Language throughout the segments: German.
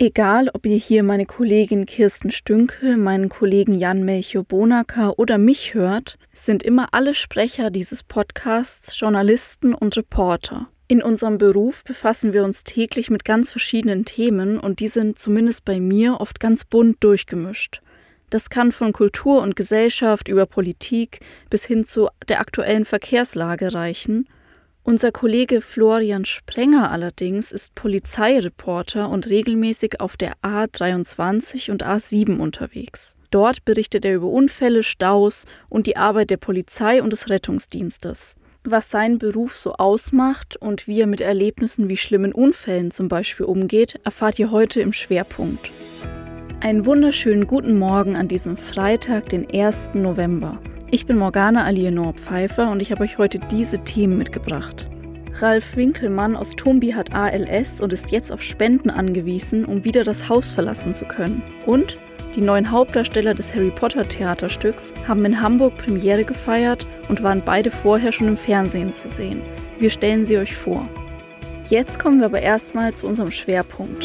Egal, ob ihr hier meine Kollegin Kirsten Stünkel, meinen Kollegen Jan Melchior Bonacker oder mich hört, sind immer alle Sprecher dieses Podcasts Journalisten und Reporter. In unserem Beruf befassen wir uns täglich mit ganz verschiedenen Themen und die sind zumindest bei mir oft ganz bunt durchgemischt. Das kann von Kultur und Gesellschaft über Politik bis hin zu der aktuellen Verkehrslage reichen. Unser Kollege Florian Sprenger allerdings ist Polizeireporter und regelmäßig auf der A23 und A7 unterwegs. Dort berichtet er über Unfälle, Staus und die Arbeit der Polizei und des Rettungsdienstes. Was seinen Beruf so ausmacht und wie er mit Erlebnissen wie schlimmen Unfällen zum Beispiel umgeht, erfahrt ihr heute im Schwerpunkt. Einen wunderschönen guten Morgen an diesem Freitag, den 1. November. Ich bin Morgana Alienor Pfeiffer und ich habe euch heute diese Themen mitgebracht. Ralf Winkelmann aus Tumbi hat ALS und ist jetzt auf Spenden angewiesen, um wieder das Haus verlassen zu können. Und die neuen Hauptdarsteller des Harry Potter Theaterstücks haben in Hamburg Premiere gefeiert und waren beide vorher schon im Fernsehen zu sehen. Wir stellen sie euch vor. Jetzt kommen wir aber erstmal zu unserem Schwerpunkt.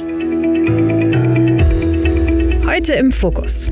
Heute im Fokus.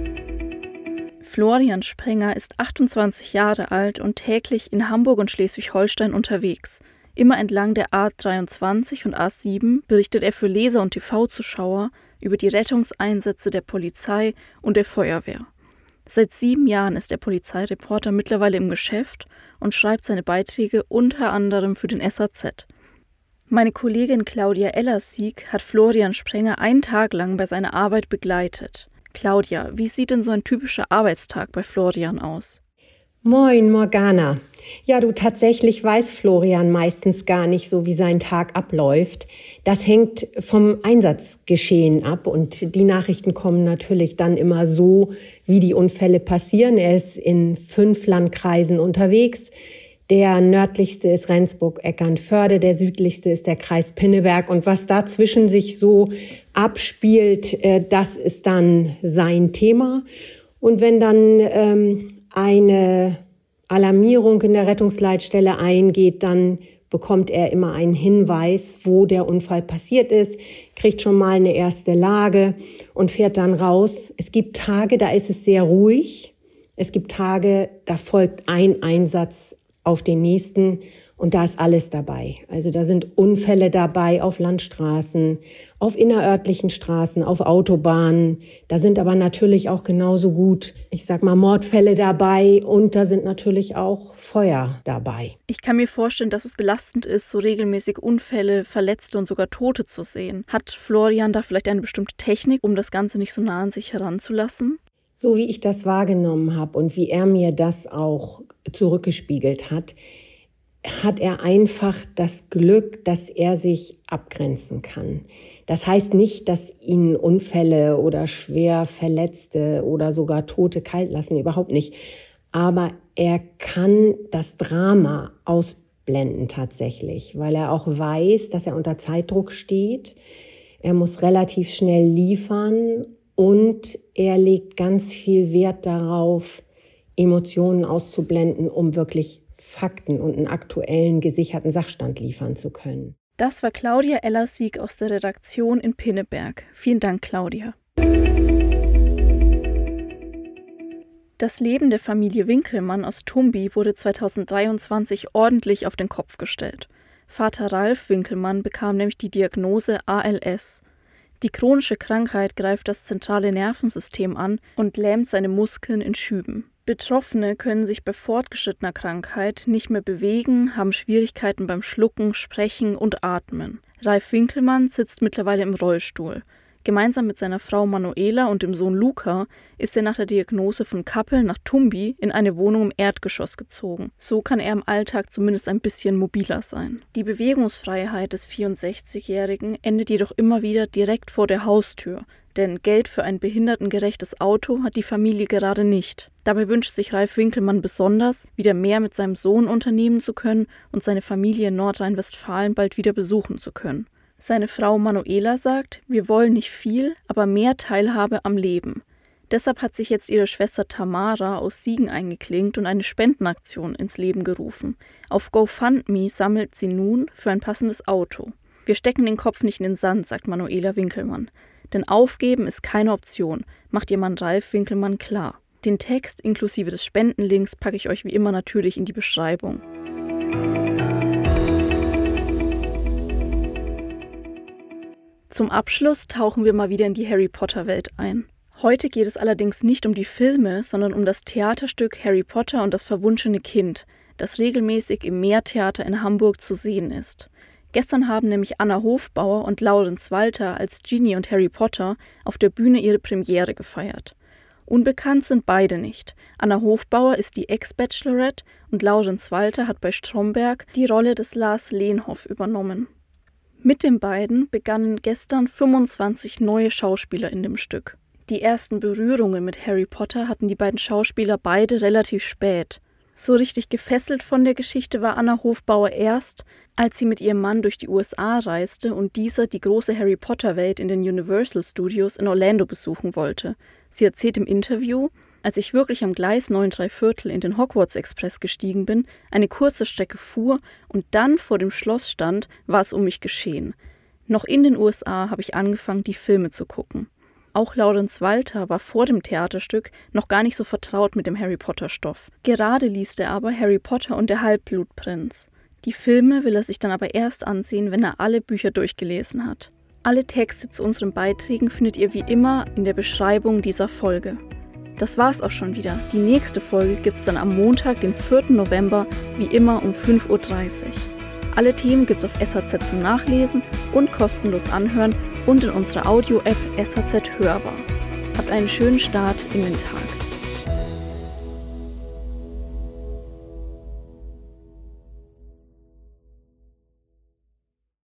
Florian Sprenger ist 28 Jahre alt und täglich in Hamburg und Schleswig-Holstein unterwegs. Immer entlang der A23 und A7 berichtet er für Leser und TV-Zuschauer über die Rettungseinsätze der Polizei und der Feuerwehr. Seit 7 Jahren ist der Polizeireporter mittlerweile im Geschäft und schreibt seine Beiträge unter anderem für den SAZ. Meine Kollegin Claudia Ellersieg hat Florian Sprenger einen Tag lang bei seiner Arbeit begleitet. Claudia, wie sieht denn so ein typischer Arbeitstag bei Florian aus? Moin, Morgana. Ja, tatsächlich weiß Florian meistens gar nicht so, wie sein Tag abläuft. Das hängt vom Einsatzgeschehen ab und die Nachrichten kommen natürlich dann immer so, wie die Unfälle passieren. Er ist in 5 Landkreisen unterwegs. Der nördlichste ist Rendsburg-Eckernförde, der südlichste ist der Kreis Pinneberg. Und was dazwischen sich so abspielt, das ist dann sein Thema. Und wenn dann eine Alarmierung in der Rettungsleitstelle eingeht, dann bekommt er immer einen Hinweis, wo der Unfall passiert ist, kriegt schon mal eine erste Lage und fährt dann raus. Es gibt Tage, da ist es sehr ruhig. Es gibt Tage, da folgt ein Einsatz auf den nächsten und da ist alles dabei. Also da sind Unfälle dabei auf Landstraßen, auf innerörtlichen Straßen, auf Autobahnen. Da sind aber natürlich auch genauso gut, Mordfälle dabei und da sind natürlich auch Feuer dabei. Ich kann mir vorstellen, dass es belastend ist, so regelmäßig Unfälle, Verletzte und sogar Tote zu sehen. Hat Florian da vielleicht eine bestimmte Technik, um das Ganze nicht so nah an sich heranzulassen? So wie ich das wahrgenommen habe und wie er mir das auch zurückgespiegelt hat, hat er einfach das Glück, dass er sich abgrenzen kann. Das heißt nicht, dass ihn Unfälle oder schwer Verletzte oder sogar Tote kalt lassen, überhaupt nicht. Aber er kann das Drama ausblenden tatsächlich, weil er auch weiß, dass er unter Zeitdruck steht. Er muss relativ schnell liefern. Und er legt ganz viel Wert darauf, Emotionen auszublenden, um wirklich Fakten und einen aktuellen, gesicherten Sachstand liefern zu können. Das war Claudia Ellersieg aus der Redaktion in Pinneberg. Vielen Dank, Claudia. Das Leben der Familie Winkelmann aus Tumbi wurde 2023 ordentlich auf den Kopf gestellt. Vater Ralf Winkelmann bekam nämlich die Diagnose ALS. Die chronische Krankheit greift das zentrale Nervensystem an und lähmt seine Muskeln in Schüben. Betroffene können sich bei fortgeschrittener Krankheit nicht mehr bewegen, haben Schwierigkeiten beim Schlucken, Sprechen und Atmen. Ralf Winkelmann sitzt mittlerweile im Rollstuhl. Gemeinsam mit seiner Frau Manuela und dem Sohn Luca ist er nach der Diagnose von Kappeln nach Tumbi in eine Wohnung im Erdgeschoss gezogen. So kann er im Alltag zumindest ein bisschen mobiler sein. Die Bewegungsfreiheit des 64-Jährigen endet jedoch immer wieder direkt vor der Haustür, denn Geld für ein behindertengerechtes Auto hat die Familie gerade nicht. Dabei wünscht sich Ralf Winkelmann besonders, wieder mehr mit seinem Sohn unternehmen zu können und seine Familie in Nordrhein-Westfalen bald wieder besuchen zu können. Seine Frau Manuela sagt, wir wollen nicht viel, aber mehr Teilhabe am Leben. Deshalb hat sich jetzt ihre Schwester Tamara aus Siegen eingeklinkt und eine Spendenaktion ins Leben gerufen. Auf GoFundMe sammelt sie nun für ein passendes Auto. Wir stecken den Kopf nicht in den Sand, sagt Manuela Winkelmann. Denn aufgeben ist keine Option, macht ihr Mann Ralf Winkelmann klar. Den Text inklusive des Spendenlinks packe ich euch wie immer natürlich in die Beschreibung. Zum Abschluss tauchen wir mal wieder in die Harry Potter-Welt ein. Heute geht es allerdings nicht um die Filme, sondern um das Theaterstück Harry Potter und das verwunschene Kind, das regelmäßig im Meertheater in Hamburg zu sehen ist. Gestern haben nämlich Anna Hofbauer und Laurenz Walter als Ginny und Harry Potter auf der Bühne ihre Premiere gefeiert. Unbekannt sind beide nicht. Anna Hofbauer ist die Ex-Bachelorette und Laurenz Walter hat bei Stromberg die Rolle des Lars Lehnshoff übernommen. Mit den beiden begannen gestern 25 neue Schauspieler in dem Stück. Die ersten Berührungen mit Harry Potter hatten die beiden Schauspieler beide relativ spät. So richtig gefesselt von der Geschichte war Anna Hofbauer erst, als sie mit ihrem Mann durch die USA reiste und dieser die große Harry Potter-Welt in den Universal Studios in Orlando besuchen wollte. Sie erzählt im Interview: Als ich wirklich am Gleis 9 3/4 in den Hogwarts Express gestiegen bin, eine kurze Strecke fuhr und dann vor dem Schloss stand, war es um mich geschehen. Noch in den USA habe ich angefangen, die Filme zu gucken. Auch Laurenz Walter war vor dem Theaterstück noch gar nicht so vertraut mit dem Harry-Potter-Stoff. Gerade liest er aber Harry Potter und der Halbblutprinz. Die Filme will er sich dann aber erst ansehen, wenn er alle Bücher durchgelesen hat. Alle Texte zu unseren Beiträgen findet ihr wie immer in der Beschreibung dieser Folge. Das war's auch schon wieder. Die nächste Folge gibt's dann am Montag, den 4. November, wie immer um 5:30 Uhr. Alle Themen gibt's auf SHZ zum Nachlesen und kostenlos anhören und in unserer Audio-App SHZ Hörbar. Habt einen schönen Start in den Tag.